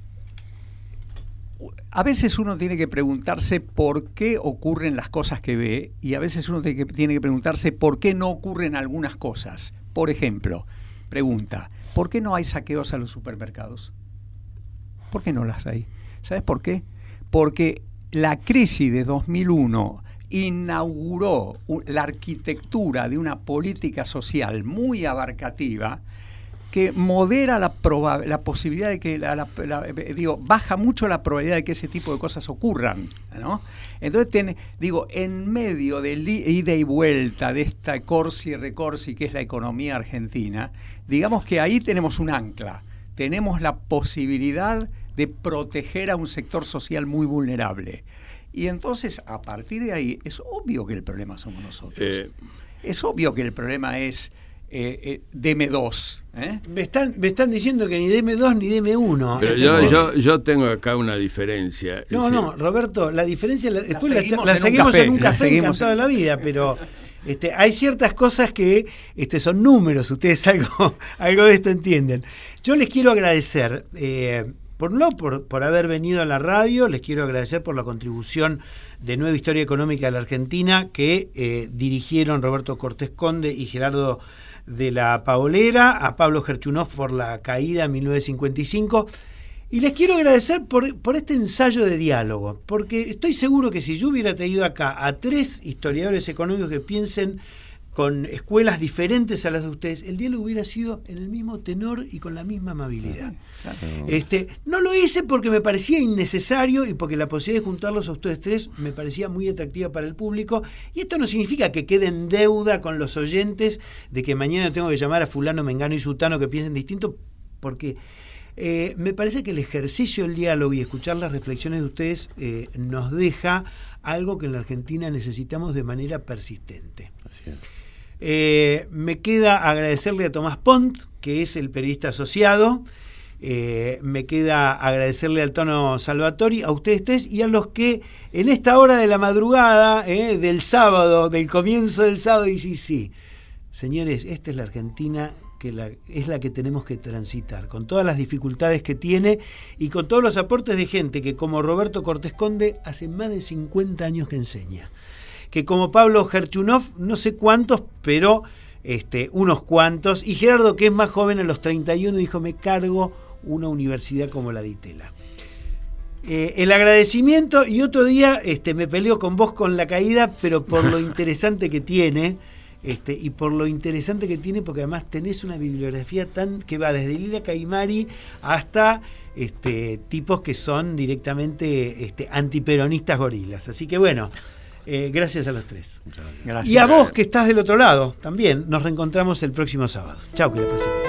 Speaker 4: a veces uno tiene que preguntarse por qué ocurren las cosas que ve, y a veces uno tiene que preguntarse por qué no ocurren algunas cosas. Por ejemplo, pregunta, ¿por qué no hay saqueos a los supermercados? ¿Por qué no las hay? ¿Sabes por qué? Porque la crisis de 2001 inauguró la arquitectura de una política social muy abarcativa, que modera la posibilidad de que, baja mucho la probabilidad de que ese tipo de cosas ocurran, ¿no? Entonces, en medio de ida y vuelta de esta corsi y recorsi que es la economía argentina, digamos que ahí tenemos un ancla, tenemos la posibilidad de proteger a un sector social muy vulnerable. Y entonces, a partir de ahí, es obvio que el problema somos nosotros. Es obvio que el problema es DM2.
Speaker 2: Me están diciendo que ni DM2 ni DM1.
Speaker 3: Pero yo tengo acá una diferencia.
Speaker 2: No, Roberto, la diferencia después la seguimos en un café encantado de la vida, pero hay ciertas cosas que son números, ustedes algo de esto entienden. Yo les quiero agradecer, por un lado por haber venido a la radio, les quiero agradecer por la contribución de Nueva Historia Económica de la Argentina que dirigieron Roberto Cortés Conde y Gerardo de la Paolera, a Pablo Gerchunov por La Caída en 1955, y les quiero agradecer por este ensayo de diálogo, porque estoy seguro que si yo hubiera traído acá a 3 historiadores económicos que piensen con escuelas diferentes a las de ustedes, el diálogo hubiera sido en el mismo tenor y con la misma amabilidad. No lo hice porque me parecía innecesario y porque la posibilidad de juntarlos a ustedes 3 me parecía muy atractiva para el público, y esto no significa que quede en deuda con los oyentes de que mañana tengo que llamar a fulano, mengano y sutano que piensen distinto, porque me parece que el ejercicio del diálogo y escuchar las reflexiones de ustedes nos deja algo que en la Argentina necesitamos de manera persistente.
Speaker 5: Así es.
Speaker 2: Me queda agradecerle a Tomás Pont, que es el periodista asociado. Me queda agradecerle al Tono Salvatori, a ustedes 3 y a los que en esta hora de la madrugada del sábado, del comienzo del sábado, dicen sí, señores, esta es la Argentina es la que tenemos que transitar, con todas las dificultades que tiene y con todos los aportes de gente que, como Roberto Cortés Conde, hace más de 50 años que enseña, que como Pablo Gerchunov, no sé cuántos, pero unos cuantos, y Gerardo, que es más joven, a los 31, dijo, me cargo una universidad como la de Itela. El agradecimiento, y otro día me peleo con vos con La Caída, pero por lo interesante que tiene, porque además tenés una bibliografía que va desde Lila Caimari hasta tipos que son directamente antiperonistas gorilas. Así que bueno, gracias a los 3.
Speaker 5: Gracias.
Speaker 2: Y a vos que estás del otro lado también. Nos reencontramos el próximo sábado. Chau, que la pasen bien.